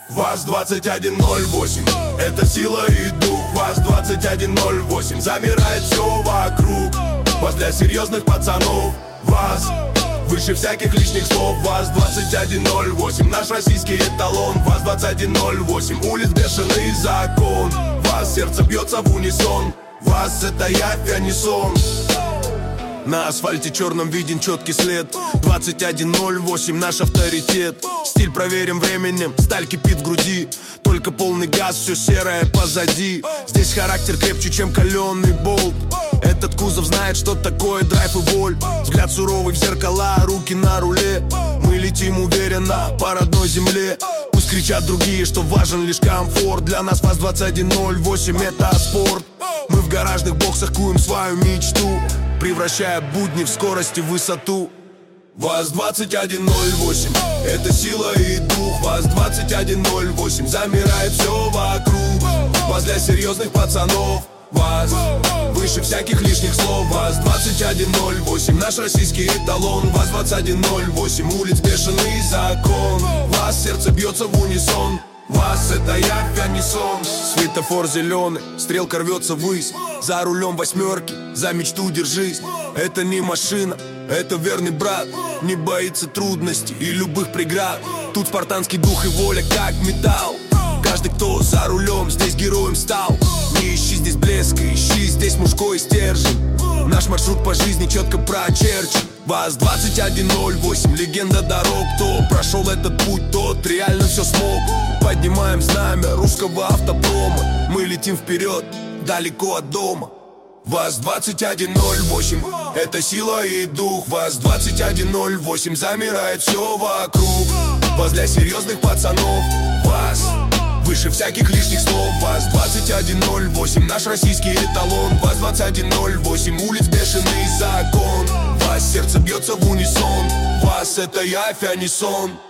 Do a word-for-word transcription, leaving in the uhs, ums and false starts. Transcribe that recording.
ВАЗ двадцать один ноль восемь, это сила и дух. ВАЗ двадцать один ноль восемь, замирает все вокруг. ВАЗ для серьезных пацанов. ВАЗ выше всяких лишних слов. ВАЗ двадцать один ноль восемь, наш российский эталон. ВАЗ двадцать один ноль восемь, улиц бешеный закон. ВАЗ, сердце бьется в унисон. ВАЗ, это явь, а не сон. На асфальте черном виден четкий след. Двадцать один ноль восемь, наш авторитет. Стиль проверим временем, сталь кипит в груди. Только полный газ, все серое позади. Здесь характер крепче, чем каленый болт. Этот кузов знает, что такое драйв и боль. Взгляд суровый в зеркала, руки на руле. Мы летим уверенно по родной земле. Пусть кричат другие, что важен лишь комфорт. Для нас ВАЗ двадцать один ноль восемь, это спорт. Мы в гаражных боксах куем свою мечту, превращая будни в скорость и высоту. ВАЗ двадцать один ноль восемь, это сила и дух. ВАЗ двадцать один ноль восемь, замирает все вокруг. ВАЗ для серьезных пацанов. ВАЗ выше всяких лишних слов. ВАЗ двадцать один ноль восемь, наш российский эталон. ВАЗ двадцать один ноль восемь, улиц бешеный закон. ВАЗ, сердце бьется в унисон. ВАЗ, это явь, а не сон. Светофор зеленый, стрелка рвется ввысь. За рулем восьмерки, за мечту держись. Это не машина, это верный брат. Не боится трудностей и любых преград. Тут спартанский дух и воля как металл. Каждый, кто за рулем, здесь героем стал. Не ищи здесь блеска, ищи здесь мужской стержень. Наш маршрут по жизни четко прочерчен. ВАЗ двадцать один ноль восемь, легенда дорог. Кто прошел этот путь, тот реально все смог. Поднимаем знамя русского автопрома. Мы летим вперед, далеко от дома. ВАЗ двадцать один ноль восемь, это сила и дух. ВАЗ двадцать один ноль восемь, замирает все вокруг. ВАЗ для серьезных пацанов. ВАЗ выше всяких лишних слов. ВАЗ двадцать один ноль восемь, наш российский эталон. ВАЗ двадцать один ноль восемь, улиц бешеный закон. ВАЗ, сердце бьется в унисон. ВАЗ, это явь, а не сон.